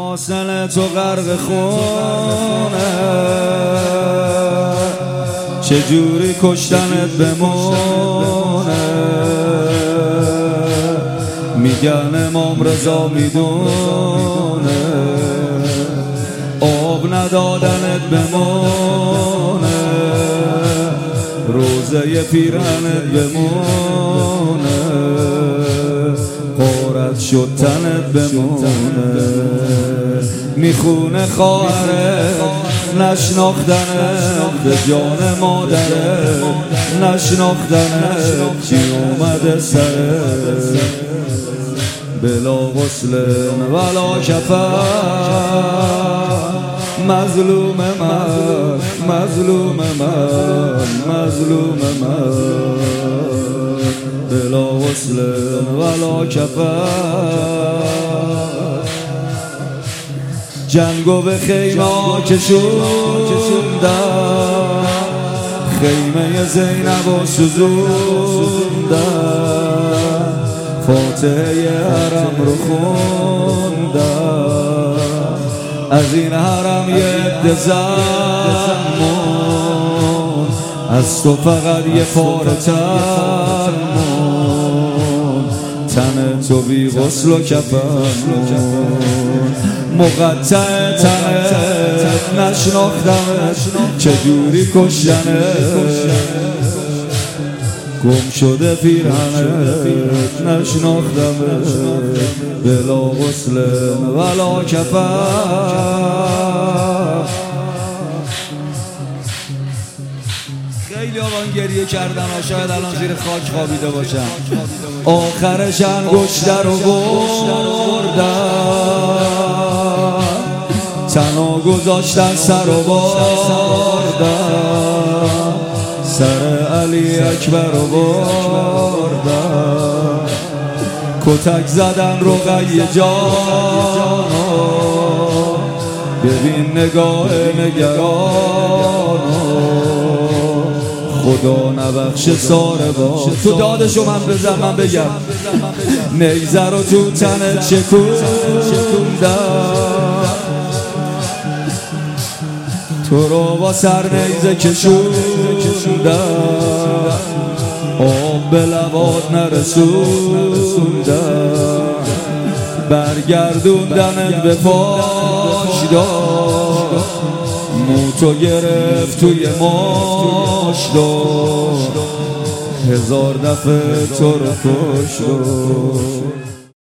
محاسن تو غرق خونه، چجوری کشتنت بمونه. میگن امام رضا میدونه، آب ندادنت بمونه، روزه پیرهنت بمونه، قارت شد تنت بمونه. میخونه خواهرت نشناختنت، به جان مادرت نشناختنت، چی اومده سرت بلا غسل ولا کفن. مظلوم من، مظلوم من، مظلوم من، بلا غسل ولا کفن. جنگو به خیمه ها کشوندن، خیمه زینب و سوزوندن، فاتحه حرم رو خوندن. از این حرم یه عده زمون، از تو فقط یه پاره تن موند. تن تو بی غسل و کفن، مقطع تنت نشناختمت، چجوری کشتنت. گم شده پیرهنت نشناختمت، بلا غسل ولا کفن. خیلی آقان گریه کردن، شاید الان زیر خاک خوابیده باشن. آخرش انگشتر رو بردن، تنها گذاشتن سر رو بردن، سر علی اکبر رو بردن. کتک زدن رقیه جانو، ببین نگاه نگرانو. خدا نبخش ساربان، تو دادشو من بزن من بگم. نیزه رو تو تنت شکوندن، تو رو با سر نیزه کشوندن، آب به لبات نرسوندن. برگردوندنت به پاشدار، موتو گرفت توی ماشدار، هزار دفعه تو رو کشت.